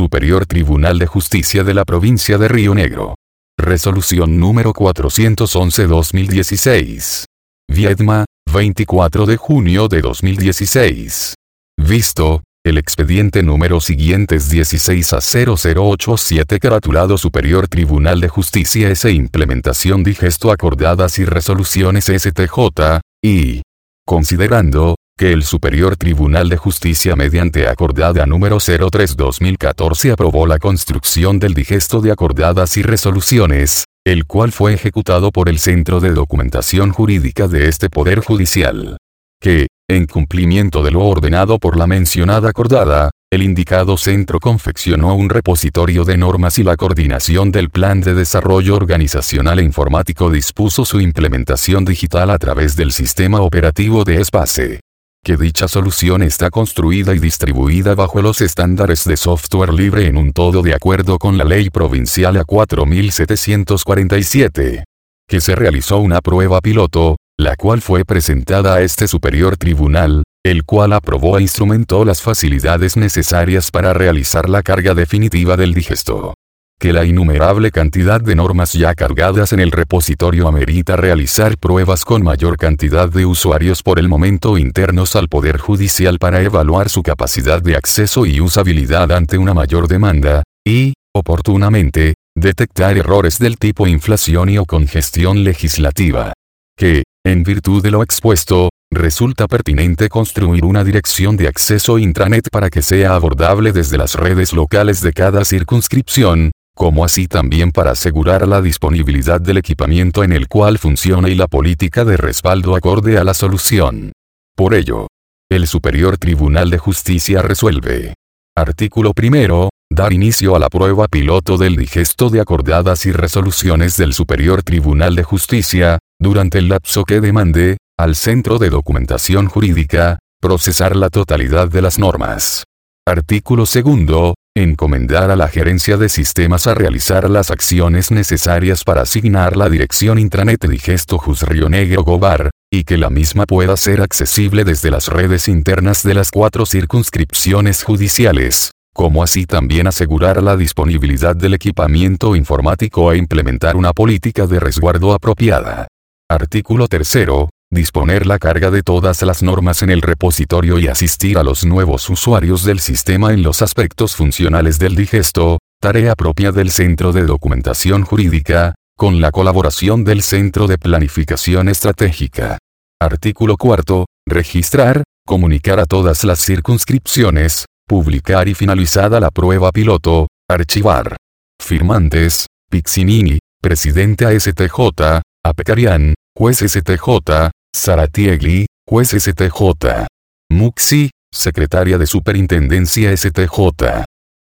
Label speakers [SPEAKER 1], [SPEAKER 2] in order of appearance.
[SPEAKER 1] Superior Tribunal de Justicia de la Provincia de Río Negro. Resolución número 411/2016. Viedma, 24 de junio de 2016. Visto, el expediente número siguientes 16A0087 caratulado Superior Tribunal de Justicia S. Implementación digesto acordadas y resoluciones STJ, y considerando que el Superior Tribunal de Justicia mediante acordada número 03/2014 aprobó la construcción del digesto de acordadas y resoluciones, el cual fue ejecutado por el Centro de Documentación Jurídica de este Poder Judicial. Que, en cumplimiento de lo ordenado por la mencionada acordada, el indicado centro confeccionó un repositorio de normas y la coordinación del Plan de Desarrollo Organizacional e Informático dispuso su implementación digital a través del sistema operativo de Espace. Que dicha solución está construida y distribuida bajo los estándares de software libre en un todo de acuerdo con la Ley Provincial A4747. Que se realizó una prueba piloto, la cual fue presentada a este Superior Tribunal, el cual aprobó e instrumentó las facilidades necesarias para realizar la carga definitiva del digesto. Que la innumerable cantidad de normas ya cargadas en el repositorio amerita realizar pruebas con mayor cantidad de usuarios por el momento internos al Poder Judicial para evaluar su capacidad de acceso y usabilidad ante una mayor demanda, y, oportunamente, detectar errores del tipo inflación y o congestión legislativa. Que, en virtud de lo expuesto, resulta pertinente construir una dirección de acceso intranet para que sea abordable desde las redes locales de cada circunscripción, como así también para asegurar la disponibilidad del equipamiento en el cual funciona y la política de respaldo acorde a la solución. Por ello, el Superior Tribunal de Justicia resuelve. Artículo 1. Dar inicio a la prueba piloto del digesto de acordadas y resoluciones del Superior Tribunal de Justicia, durante el lapso que demande, al Centro de Documentación Jurídica, procesar la totalidad de las normas. Artículo 2. Encomendar a la Gerencia de Sistemas a realizar las acciones necesarias para asignar la dirección intranet Digesto Jus Río Negro Gobar, y que la misma pueda ser accesible desde las redes internas de las 4 circunscripciones judiciales, como así también asegurar la disponibilidad del equipamiento informático e implementar una política de resguardo apropiada. Artículo 3. Disponer la carga de todas las normas en el repositorio y asistir a los nuevos usuarios del sistema en los aspectos funcionales del digesto, tarea propia del Centro de Documentación Jurídica, con la colaboración del Centro de Planificación Estratégica. Artículo 4. Registrar, comunicar a todas las circunscripciones, publicar y finalizada la prueba piloto, archivar. Firmantes, Pixinini, Presidente ASTJ, Apecarian, Juez STJ, Saratiegli, Juez STJ. Muxi, Secretaria de Superintendencia STJ.